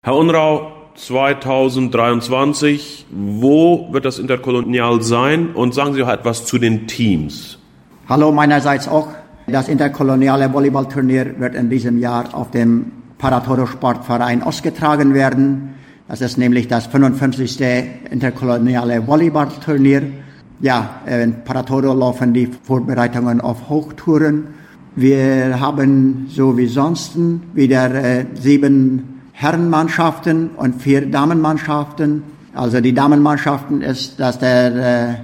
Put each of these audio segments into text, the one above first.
Herr Unrau, 2023, wo wird das Interkolonial sein? Und sagen Sie auch etwas zu den Teams. Hallo meinerseits auch. Das interkoloniale Volleyballturnier wird in diesem Jahr auf dem Paratoro Sportverein ausgetragen werden. Das ist nämlich das 55. interkoloniale Volleyballturnier. Ja, in Paratoro laufen die Vorbereitungen auf Hochtouren. Wir haben so wie sonst wieder 7 Herrenmannschaften und 4 Damenmannschaften. Also die Damenmannschaften ist, dass der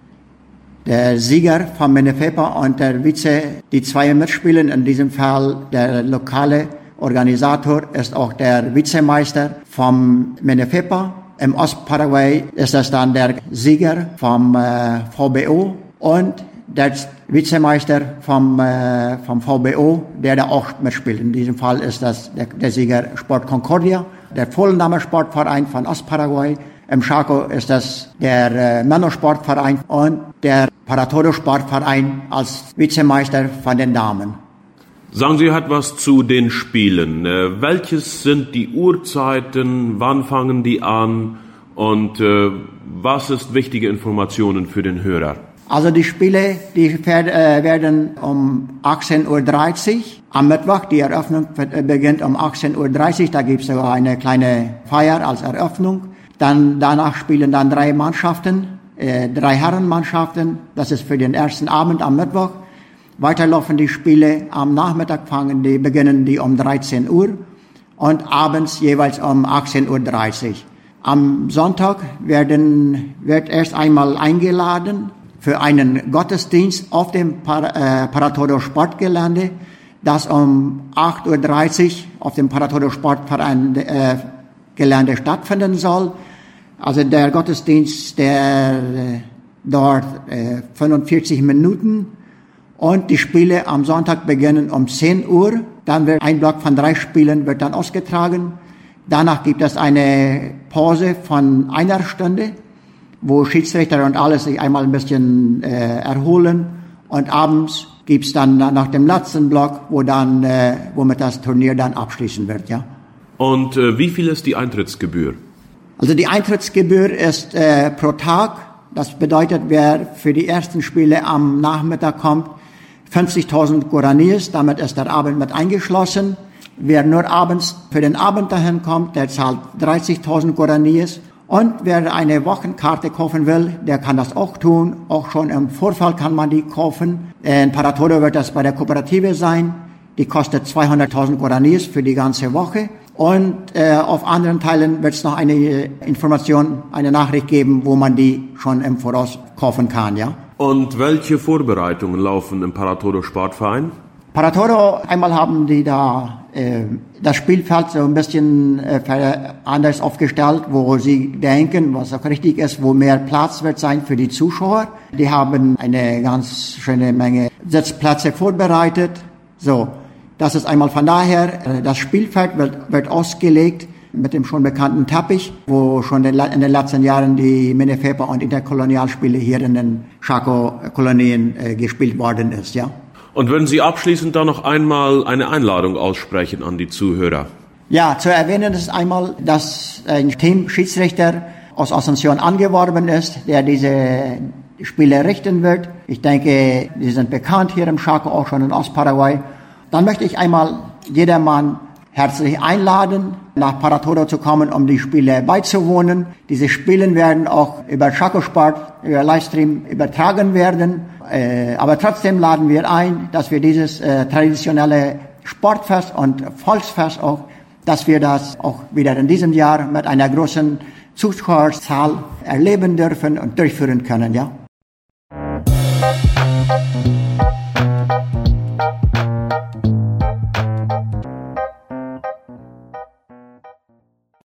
Sieger von Menefepa und der Vize, die 2 mitspielen. In diesem Fall der lokale Organisator ist auch der Vizemeister vom Menefepa. Im Ostparaguay ist das dann der Sieger vom VBO und der Vizemeister vom VBO, der da auch mitspielt. In diesem Fall ist das der Sieger Sport Concordia, der Vollendamer Sportverein von Ostparaguay. Im Chaco ist das der Männersportverein und der Paratoro Sportverein als Vizemeister von den Damen. Sagen Sie etwas zu den Spielen. Welches sind die Uhrzeiten? Wann fangen die an? Und was ist wichtige Informationen für den Hörer? Also die Spiele, die werden um 18:30 Uhr am Mittwoch. Die Eröffnung beginnt um 18:30 Uhr. Da gibt es sogar eine kleine Feier als Eröffnung. Danach spielen dann 3 Mannschaften, 3 Herrenmannschaften. Das ist für den ersten Abend am Mittwoch. Weiter laufen die Spiele am Nachmittag, beginnen die um 13 Uhr und abends jeweils um 18:30 Uhr. Am Sonntag wird erst einmal eingeladen für einen Gottesdienst auf dem Paratoro Sportgelände, das um 8:30 Uhr auf dem Paratoro Sportverein Gelände stattfinden soll. Also der Gottesdienst, der dauert 45 Minuten und die Spiele am Sonntag beginnen um 10 Uhr. Dann wird ein Block von 3 Spielen wird dann ausgetragen. Danach gibt es eine Pause von 1 Stunde, wo Schiedsrichter und alles sich einmal ein bisschen erholen. Und abends gibt's dann nach dem letzten Block, womit das Turnier dann abschließen wird, ja. Und wie viel ist die Eintrittsgebühr? Also die Eintrittsgebühr ist pro Tag. Das bedeutet, wer für die ersten Spiele am Nachmittag kommt, 50.000 Guaraníes. Damit ist der Abend mit eingeschlossen. Wer nur abends für den Abend dahin kommt, der zahlt 30.000 Guaraníes. Und wer eine Wochenkarte kaufen will, der kann das auch tun. Auch schon im Vorfall kann man die kaufen. In Paratoro wird das bei der Kooperative sein. Die kostet 200.000 Guaraníes für die ganze Woche. Und auf anderen Teilen wird es noch eine Information, eine Nachricht geben, wo man die schon im Voraus kaufen kann, ja. Und welche Vorbereitungen laufen im Paratoro Sportverein? Paratoro, einmal haben die da das Spielfeld so ein bisschen anders aufgestellt, wo sie denken, was auch richtig ist, wo mehr Platz wird sein für die Zuschauer. Die haben eine ganz schöne Menge Sitzplätze vorbereitet. So, das ist einmal von daher, das Spielfeld wird ausgelegt mit dem schon bekannten Teppich, wo schon in den letzten Jahren die Menefepa und Interkolonialspiele hier in den Chaco-Kolonien gespielt worden ist, ja. Und würden Sie abschließend da noch einmal eine Einladung aussprechen an die Zuhörer? Ja, zu erwähnen ist einmal, dass ein Team-Schiedsrichter aus Asunción angeworben ist, der diese Spiele richten wird. Ich denke, die sind bekannt hier im Chaco, auch schon in Ostparaguay. Dann möchte ich einmal jedermann herzlich einladen, nach Paratoro zu kommen, um die Spiele beizuwohnen. Diese Spiele werden auch über Chaco Sport, über Livestream übertragen werden. Aber trotzdem laden wir ein, dass wir dieses traditionelle Sportfest und Volksfest auch, dass wir das auch wieder in diesem Jahr mit einer großen Zuschauerzahl erleben dürfen und durchführen können, ja.